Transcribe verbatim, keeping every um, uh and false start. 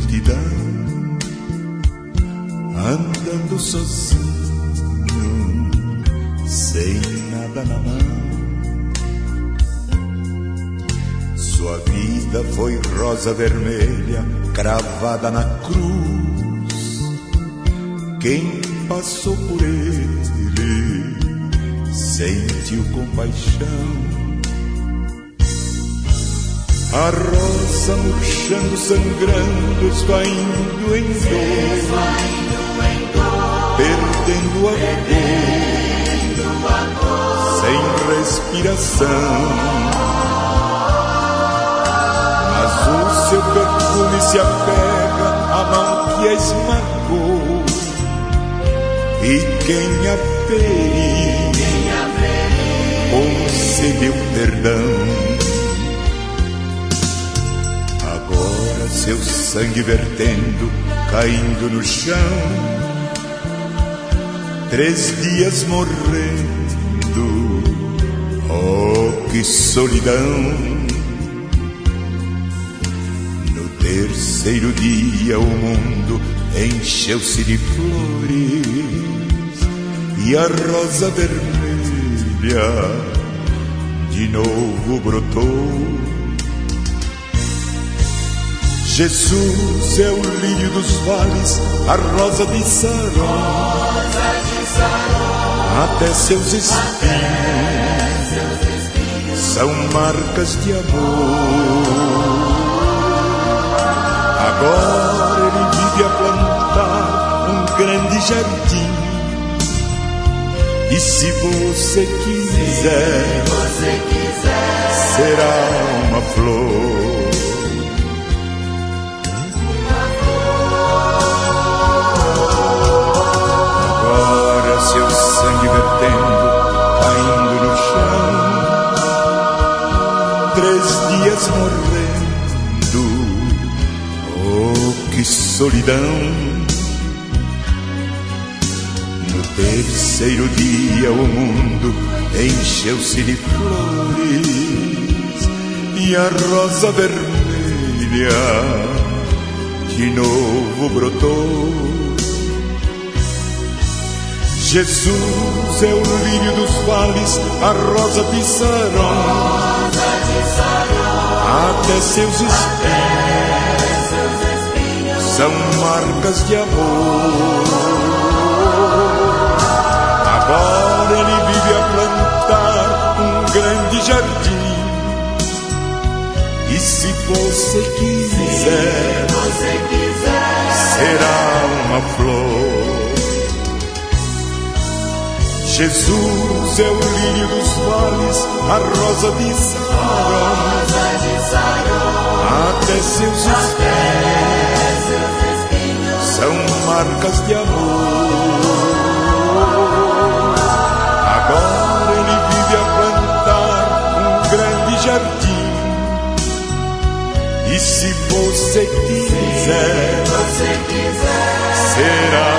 multidão, andando sozinho, sem nada na mão. Sua vida foi rosa vermelha cravada na cruz. Quem passou por ele sentiu compaixão. A rosa murchando, sangrando, esvaindo em dor, perdendo a cor, sem respiração. Mas o seu perfume se apega à mão que a esmagou, e quem a feriu concedeu perdão. Agora seu sangue vertendo, caindo no chão, três dias morrendo, oh que solidão. Terceiro dia o mundo encheu-se de flores, e a rosa vermelha de novo brotou. Jesus é o lírio dos vales, a rosa de Saron, até seus espinhos são marcas de amor. Agora ele vive a plantar um grande jardim, e se você quiser, se você quiser será uma flor. Agora seu sangue vertendo, caindo no chão, três dias morrendo, oh que solidão. No terceiro dia o mundo encheu-se de flores, e a rosa vermelha de novo brotou. Jesus é o lírio dos vales, a rosa de Saron, até seus espinhos são marcas de amor. Agora ele vive a plantar um grande jardim, e se você quiser, se você quiser será uma flor. Jesus é o lírio dos vales, a rosa de Saron, até seus espinhos são marcas de amor. Agora ele vive a plantar um grande jardim, e se você quiser, se você quiser será